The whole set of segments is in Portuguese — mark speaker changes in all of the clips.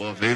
Speaker 1: Vou ver.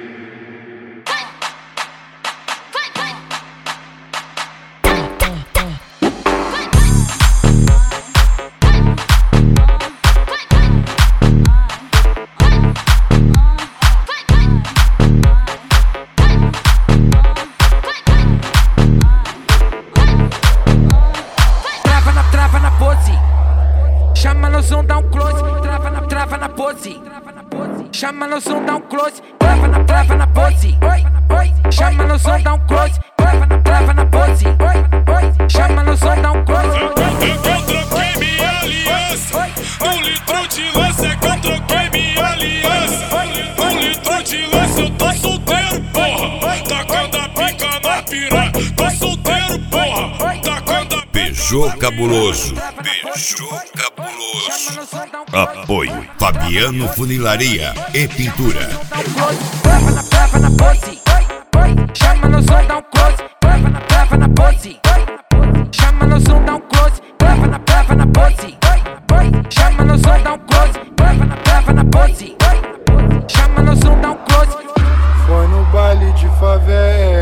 Speaker 2: Trava na pose, chama no som, dá um close. Trava na pose, chama no som, dá um close. Trava na pose, chama no som, dá um close. Trava na pose, chama no som, dá um close.
Speaker 3: Eu troquei minha aliança, 1 litro de lança é que eu troquei minha aliança. 1 litro de lança, eu tô solteiro, porra. Tacando a pica na piranha, tô solteiro, porra. Tacando a
Speaker 4: Beijou Cabuloso. Beijou Cabuloso. Apoio Fabiano Funilaria e Pintura.
Speaker 2: Trava na pose, chama no som, dá um close. Trava na pose, chama no som, dá um close. Trava na pose, chama no som, dá um close. Trava na pose, chama no som, dá um close.
Speaker 5: Foi no baile de favela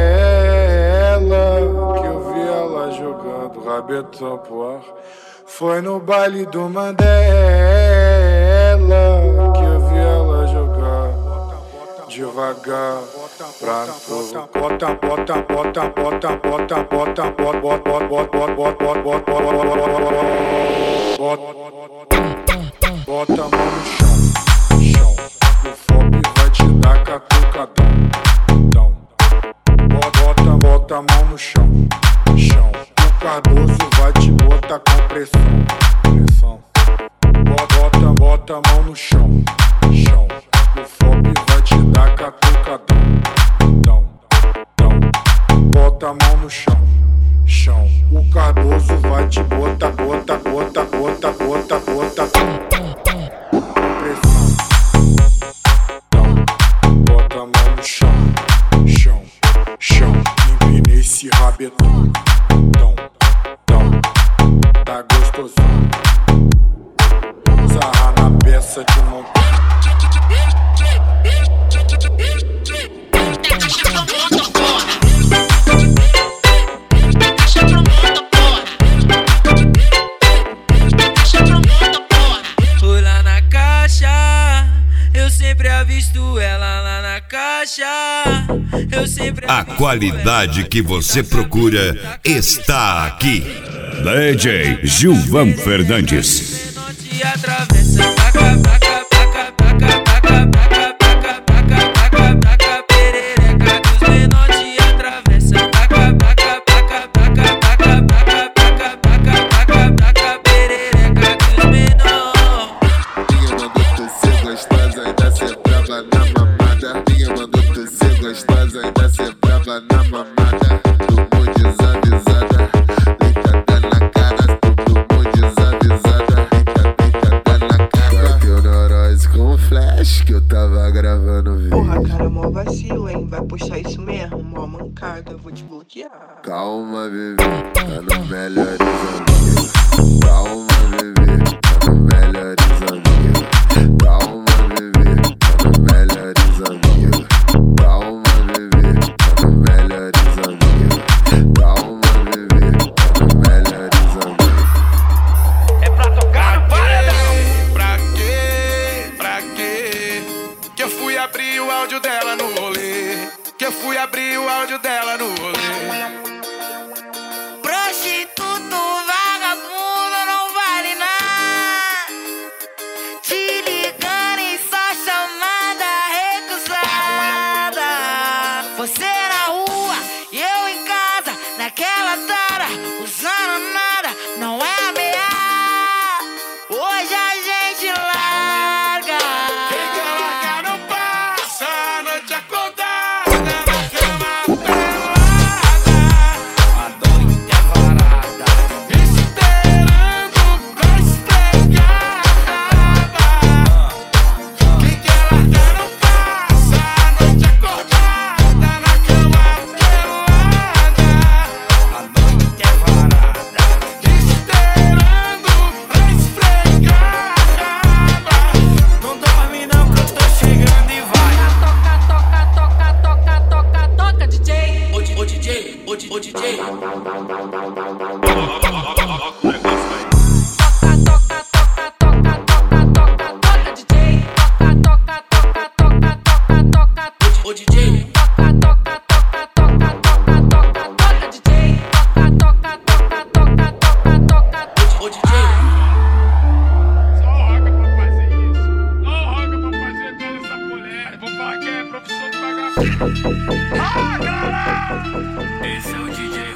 Speaker 5: que eu vi ela jogando rabetão pro ar. Foi no baile do Mandela que eu vi ela jogar devagar pra bota a mão no chão, o FOP vai te dar catucadão. Bota a mão no chão, o Cardoso vai te botar com pressão. Bota a mão no chão, o FOP vai te dar catucadão. Bota a mão no chão, o Cardoso vai te botar com pressão. Bota a mão no chão, empina esse rabetão. Tá gostosão, sarra na peça de montão.
Speaker 6: Fui lá na caixa, eu sempre avisto ela lá na caixa. Eu sempre
Speaker 4: A qualidade que você procura está aqui. DJ Gilvan Fernandes.
Speaker 6: te atravessa, perereca que os menor te atravessa, perereca que os menor.
Speaker 7: Minha mandou tu ser gostosa, ainda ser brava na mamada. Minha mandou tu ser gostosa, ainda ser brava na mamada. Tomou desavisada, deitada na cara. Tomou desavisada, deitada na cara. Bateu neurose com flash que eu tava gravando vídeo.
Speaker 8: Porra, cara, mó vacilo, hein? Vai postar isso mesmo, mó mancada, eu vou te bloquear.
Speaker 7: Calma, bebê, tá no melhores amigos. Calma, bebê, tá no melhores amigos. Calma, bebê, tá no melhores amigos. Calma, bebê, tá no melhores amigos. Calma, bebê, tá no melhores amigos.
Speaker 3: É pra tocar no paredão. Pra quê? Que eu fui abrir o áudio dela no rolê. Que eu fui abrir o áudio dela no rolê.
Speaker 6: Prostituto, vagabundo, não vale nada. Te ligando e só chamada recusada. Você na rua e eu em casa, naquela tara, usando nada, não é ameaça. Hoje a gente larga.
Speaker 3: Quem quer largar não passa a noite acordada na cama pelada. A noite é varada, esperando pra esfregar. Quem quer largar não passa a noite acordada na cama pelada. funk é profissão de pagar. Ah, cara!
Speaker 6: Esse é o DJ